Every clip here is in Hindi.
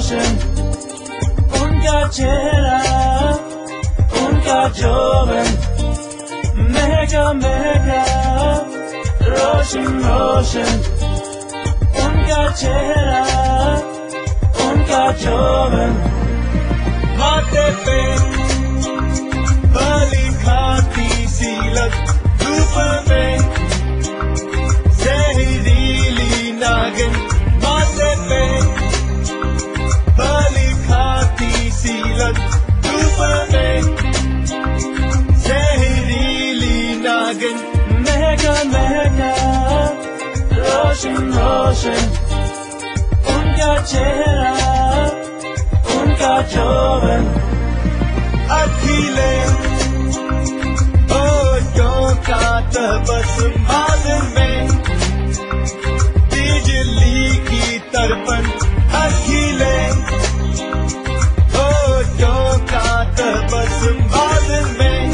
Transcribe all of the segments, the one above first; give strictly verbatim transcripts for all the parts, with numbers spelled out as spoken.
रोशन, उनका चेहरा, उनका जोबन, महका महका रोशन रोशन, उनका चेहरा, उनका जोबन, माथे पे बाली खाती सी लग, धूप में जहरीली नागिन, माथे पे बाली खाती सी लग, धूप में जहरीली नागिन, महका महका रोशन रोशन, उनका चेहरा, उनका जोबन, अखिले होठों का तबस्सुमाल में बिजली की तड़पन, अखिले होठों का तबस्सुमाल में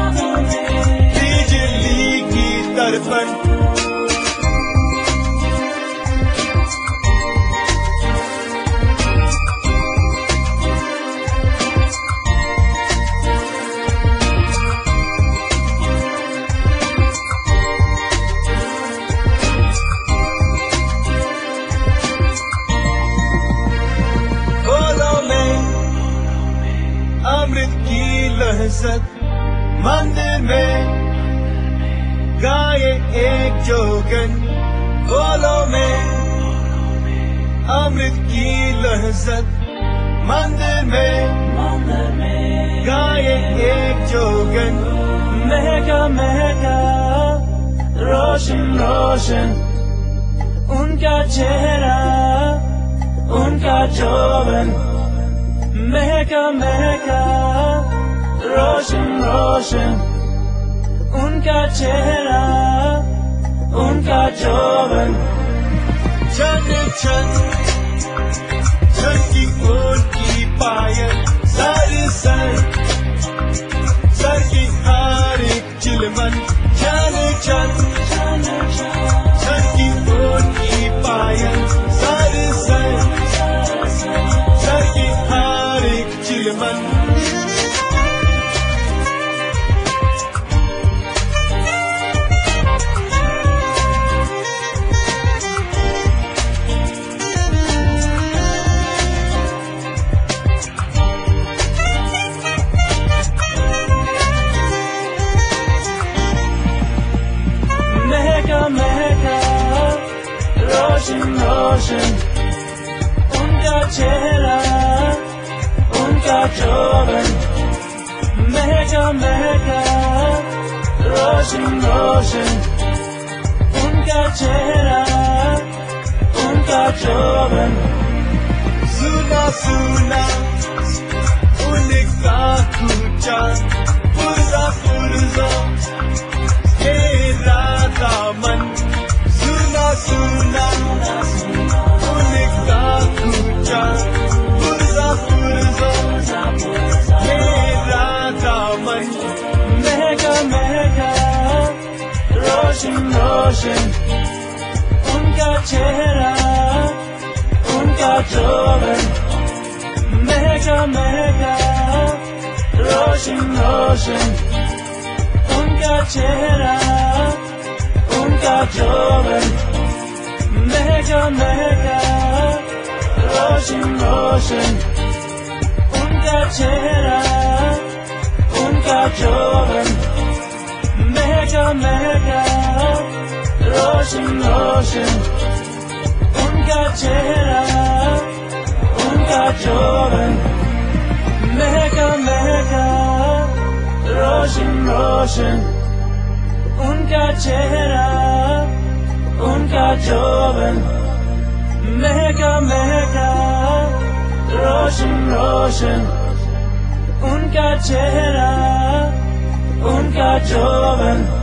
बिजली की तड़पन, अमृत की लहज़त, मंदिर में गाए एक जोगन, बोलों में अमृत की लहज़त, मंदिर में गाए एक जोगन, महका महका रोशन रोशन, उनका चेहरा, उनका जोबन, महका महका रोशन रोशन, उनका चेहरा, उनका जोबन, छन छन छन की उनकी पायल, सर सर सर की हर एक चिलमन, छन छन छन की उनकी पायल, सर सर सर की हर एक चिलमन, महका महका रोशन रोशन, उनका चेहरा, उनका जोबन, महका महका रोशन रोशन, उनका चेहरा, उनका जोबन, सुना सुना उनका कूचा, पुरजा पुरजा तेरा दामन, सुना सुना उनका कूचा, पुरजा पुरजा तेरा दामन, महका महका रोशन रोशन, उनका चेहरा, उनका जोबन, महका महका रोशन रोशन, उनका चेहरा, उनका जोबन, महका महका रोशन रोशन, उनका चेहरा, उनका जोबन, महका महका रोशन रोशन, उनका चेहरा, उनका जोबन, महका महका रोशन रोशन, उनका चेहरा, उनका जोबन, महका महका रोशन रोशन, उनका चेहरा, उनका जोबन।